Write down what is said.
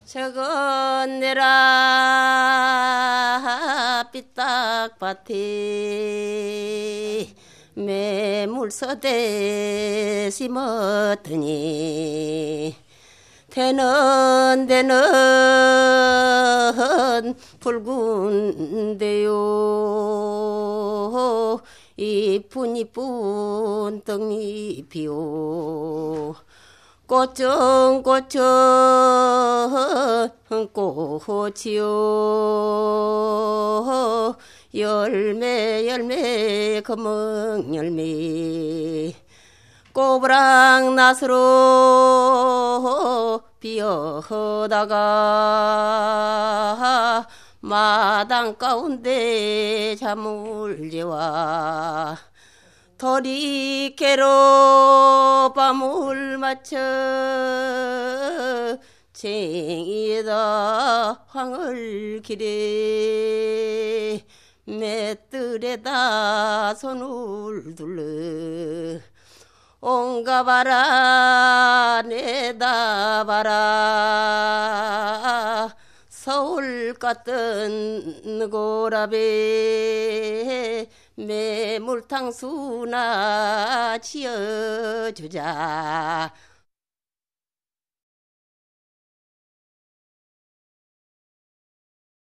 저건 내라 삐딱밭에 매물서대 심었더니 되는 붉은데요 이쁜 이쁜 떡잎이요 꼬청꼬청 꽃이요 열매 검은 열매 꼬부랑 낫으로 비어다가 마당 가운데 잠을 재워 더리개로 밤을 맞춰 쟁이에다 황을 기래 맷들에다 손을 둘러 온가 봐라 내다 봐라 서울 같은 고라베 매물탕수나 지어주자